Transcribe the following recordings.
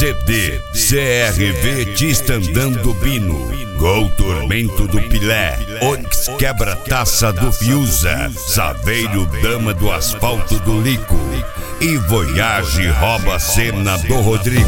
CD CRV Tistandando Bino, Gol Tormento do Pilé, Onix Quebra-Taça do Fiuza, Saveiro Dama do Asfalto do Lico e Voyage Rouba Cena do Rodrigo.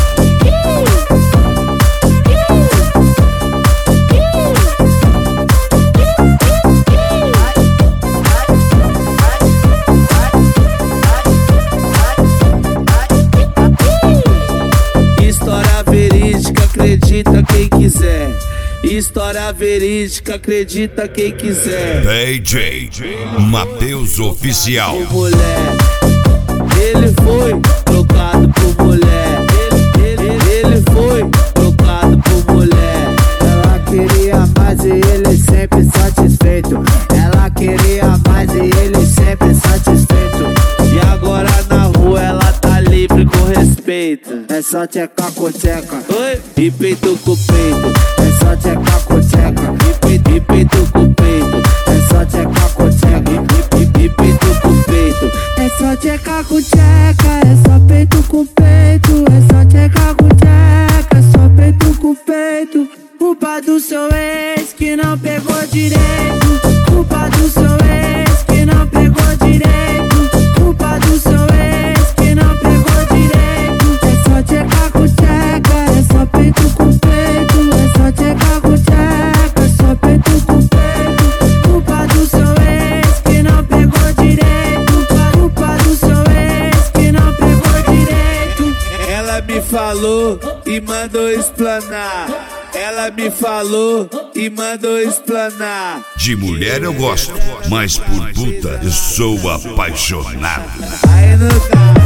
Acredita quem quiser. História verídica, acredita quem quiser. DJ Matheus Oficial. O mulher, ele foi trocado por mulher. Ele foi trocado por mulher. Ela queria mais e ele sempre satisfeito. Ela queria mais e ele sempre satisfeito. E agora na rua ela tá livre com respeito. É só tcheca com tcheca. Oi? E peito com peito. É só tcheca com tcheca. E peito com peito. É só tcheca com tcheca. E peito com peito. É só tcheca com tcheca. É só peito com peito. É só tcheca com tcheca. É só peito com peito. Culpa do seu ex que não pegou direito. Culpa do seu ex que não pegou direito. Culpa do seu ex que não pegou direito. É só tcheca com tcheca. É só peito com peito. É só tcheca com tcheca. É só peito com peito. Culpa do seu ex que não pegou direito. Culpa do seu ex que não pegou direito. Ela me falou e mandou explanar. Ela me falou e mandou explanar. De mulher eu gosto, mas por puta eu sou apaixonado. Aí não dá.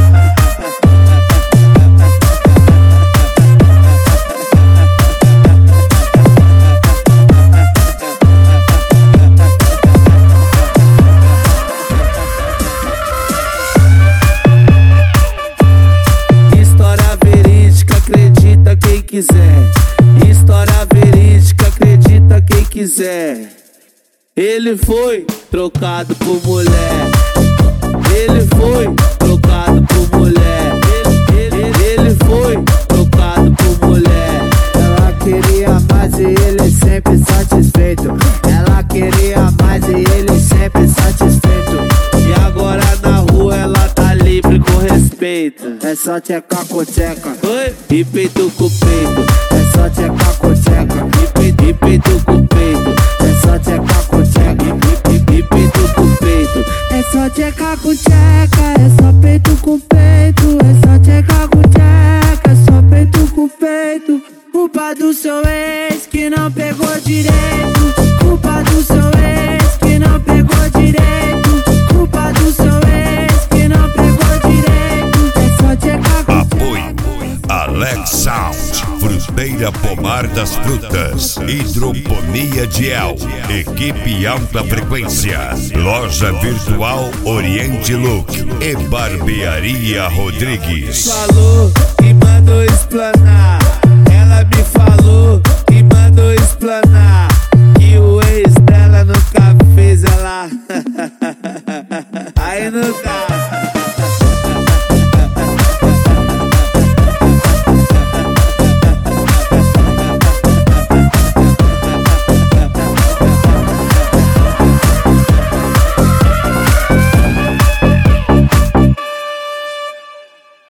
História verídica, acredita quem quiser. História verídica, acredita quem quiser. Ele foi trocado por mulher. Ele foi trocado por mulher. Ele foi trocado por mulher. Ela queria mais e ele sempre satisfeito. Ela queria mais e ele sempre satisfeito. E agora na rua ela tá livre com respeito. É só tcheca com tcheca. Oi? E peito com peito. É só tcheca com tcheca. E peito com peito. É só tcheca com tcheca. E peito com peito. É só tcheca com tcheca. É só peito com peito. É só tcheca com tcheca. É só peito com peito. Culpa do seu ex que não pegou direito. Culpa do seu ex que não pegou direito. Culpa do seu ex que não pegou direito. É só tcheca com tcheca. Apoio Alex Sound, Fruteira Pomar das Frutas, Hidroponia Diel, Equipe Alta Frequência, Loja Virtual Oriente Look e Barbearia Rodrigues. Falou e mandou explanar. Ela me falou e mandou explanar que o ex dela nunca fez ela. Aí não dá.